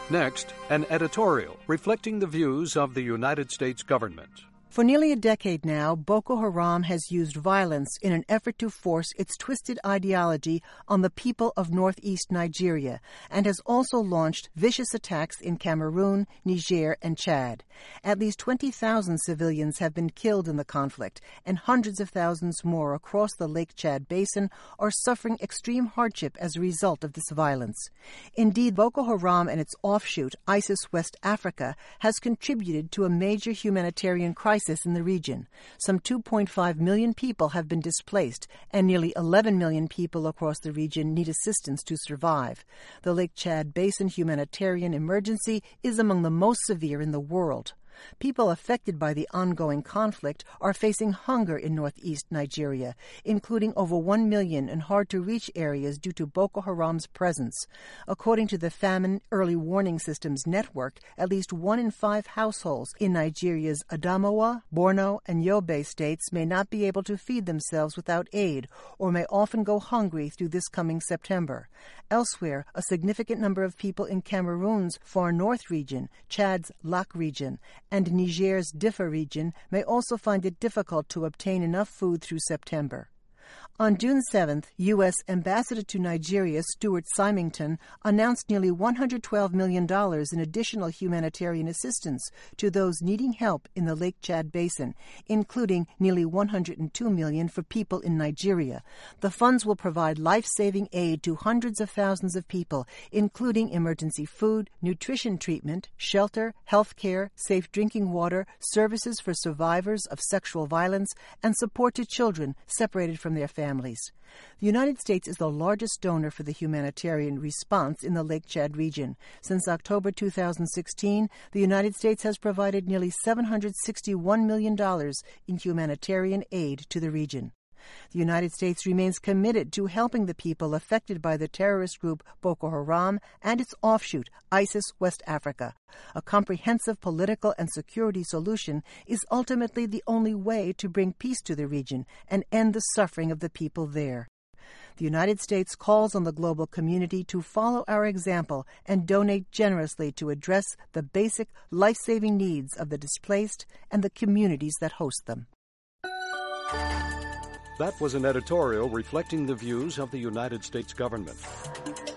Next, an editorial reflecting the views of the United States government. For nearly a decade now, Boko Haram has used violence in an effort to force its twisted ideology on the people of northeast Nigeria, and has also launched vicious attacks in Cameroon, Niger, and Chad. At least 20,000 civilians have been killed in the conflict, and hundreds of thousands more across the Lake Chad basin are suffering extreme hardship as a result of this violence. Indeed, Boko Haram and its offshoot, ISIS West Africa, has contributed to a major humanitarian crisis in the region. Some 2.5 million people have been displaced, and nearly 11 million people across the region need assistance to survive. The Lake Chad Basin humanitarian emergency is among the most severe in the world. People affected by the ongoing conflict are facing hunger in northeast Nigeria, including over 1 million in hard-to-reach areas due to Boko Haram's presence. According to the Famine Early Warning Systems Network, at least 1 in 5 households in Nigeria's Adamawa, Borno, and Yobe states may not be able to feed themselves without aid, or may often go hungry through this coming September. Elsewhere, a significant number of people in Cameroon's Far North region, Chad's Lac region, and Niger's Diffa region may also find it difficult to obtain enough food through September. On June 7th, U.S. Ambassador to Nigeria Stuart Symington announced nearly $112 million in additional humanitarian assistance to those needing help in the Lake Chad Basin, including nearly $102 million for people in Nigeria. The funds will provide life-saving aid to hundreds of thousands of people, including emergency food, nutrition treatment, shelter, health care, safe drinking water, services for survivors of sexual violence, and support to children separated from their families. The United States is the largest donor for the humanitarian response in the Lake Chad region. Since October 2016, the United States has provided nearly $761 million in humanitarian aid to the region. The United States remains committed to helping the people affected by the terrorist group Boko Haram and its offshoot, ISIS West Africa. A comprehensive political and security solution is ultimately the only way to bring peace to the region and end the suffering of the people there. The United States calls on the global community to follow our example and donate generously to address the basic life-saving needs of the displaced and the communities that host them. That was an editorial reflecting the views of the United States government.